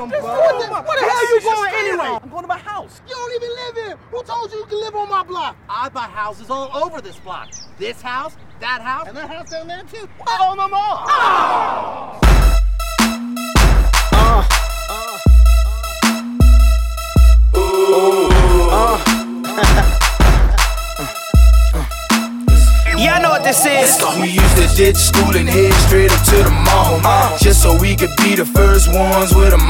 Where the hell you going anyway? I'm going to my house. You don't even live here. Who told you you can live on my block? I buy houses all over this block. This house, that house, And that house down there too. I own them all. Y'all know what this is. We used to ditch school and head straight up to the mall, just so we could be the first ones with a